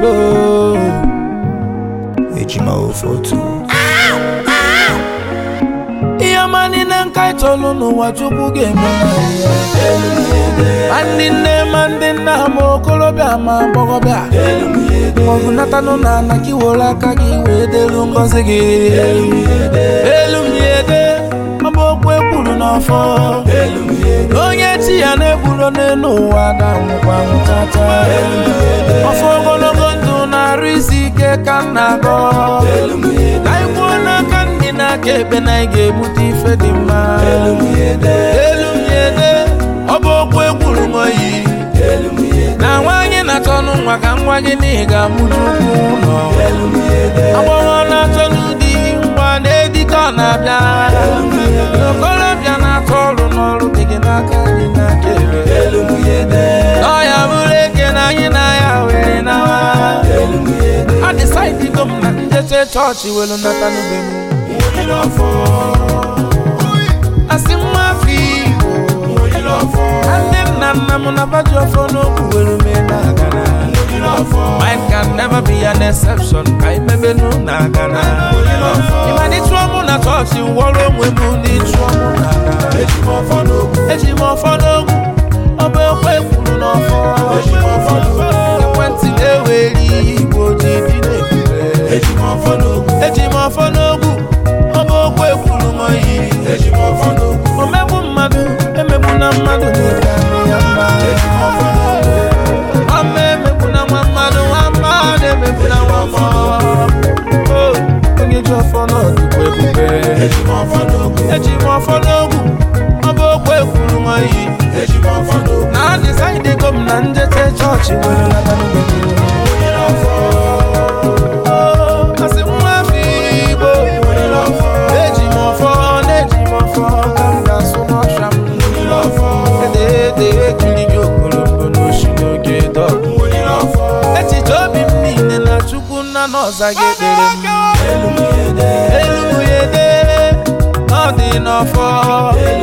Olo Ejima photo Iyamani nankaitolo no wachuku game Mandinna mokolobia ma bogobia Mogunata no na kiwola kagi wedelu ngozigi Elumyede Mabokwe bulu n'afọ Onye ti ya n'ebulo n'enu wada mkwa mkata Ofo ogologo ndụ na-arụ isi ike ka nnago Na ikwu n'aka ndị n'aka ebe na ị ga-ebute ife dị mma Elumyede Ọ bụ okwu ekwuru m oyi Na nwanyị na-achọ nwa ka nwa gị na ị ga-amụju ụlọ Agbọghọ na-achọ n'ụdị ngwa na-edikọ na-abịa Okolobịa na-atụ ọrụ n'ọrụ dị gị n'aka dị n'aka ebe Ọya bụrụ eke na anyị na ya were nawa A decide go m na njeche chọọchị welu nata n'ube m Asị mma afọ Igbo Nne m na nna m na baji ọfọ n'okwu were mee na-agana Mine can never be an exception Ka imebe nụ na-agana Ịma n'ịtụọ mụ na chọọchị wọrọ onwe mụ n'ịtụọ mụ na-agana Eji m ọfọ n'ogwu Ọ bụ ekwe kwuru n'ọfọ Ekwentị na-eweri Igbo ji dị n'ebube Eji m ọfọ n'ogwu Ọ bụ okwe kwuru m oyi Omegbu mmadụ emegbu na mmadụ n'ike anụ ya mma Ọma emegbu na nwa mmadụ emegbu na nwa mmadụ Onye ji ọfọ n'ọdụkwa ebube Eji m ọfọ n'ogwu Ọ bụ okwe kwuru m oyi Na adịsaịdị go m na njete chọọchị nwere nata n'ube Asị nwa afọ Igbo Eji m ọfọ na-eji m ọfọ ka m ga-asụ n'ọsha m Ede ejiri gị okolombo n'oshi n'oge dọg Echiche obi m niile na Chukwu nna n'ọza gị ekpere m Elumyede Ọ dị n'ọfọ